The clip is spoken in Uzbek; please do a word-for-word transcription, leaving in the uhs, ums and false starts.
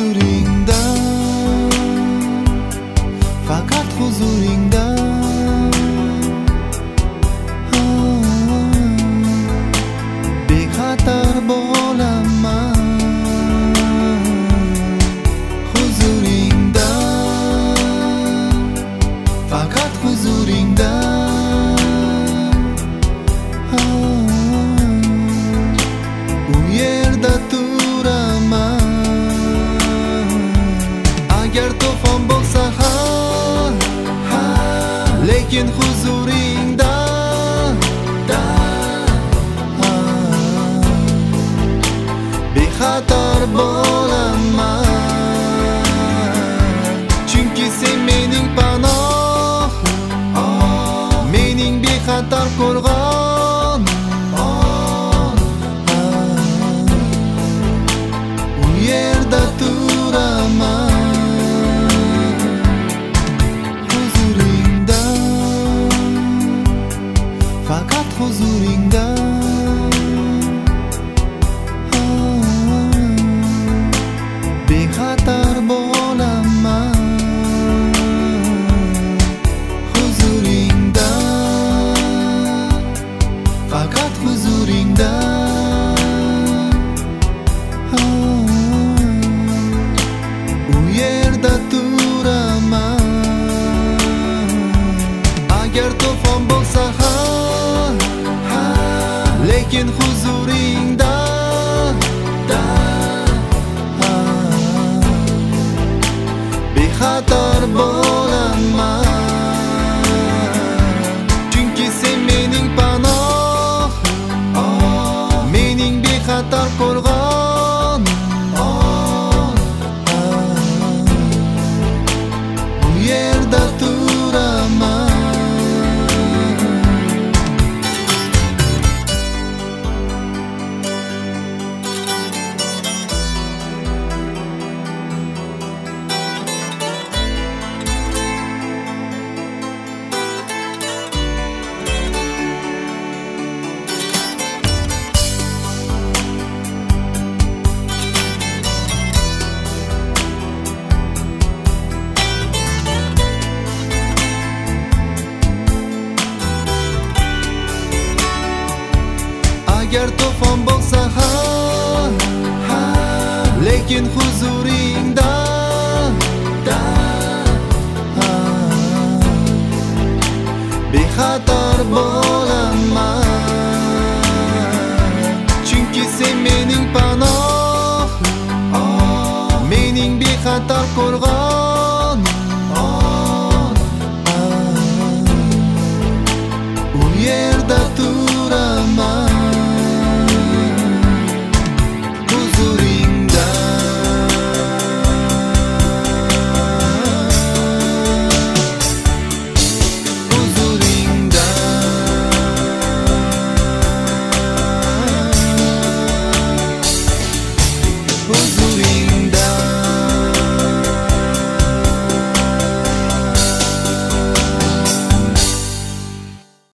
huzuringda, faqat huzuringda bexatar bo'laman. Huzuringda, faqat huzuringda u yerda turaman. Agar to'fon bo'lsa ham, lekin huzuringda bexatar bo'laman. Chunki sen mening panohim, mening bexatar qo'rg'onim. U yerda turaman. Huzuringda, faqat huzuringda bexatar bo'laman. Huzuringda, faqat huzuringda u yerda turaman. Agar to'fon bo'lsa ham, lekin huzuringda bexatar bo'laman. Chunki sen mening panohim, mening bexatar qo'rg'onim. U yerda turaman. Agar to'fon bo'lsa ham, lekin huzuringda bexatar bo'laman. Chunki sen mening panohim, mening bexatar qo'rg'onim.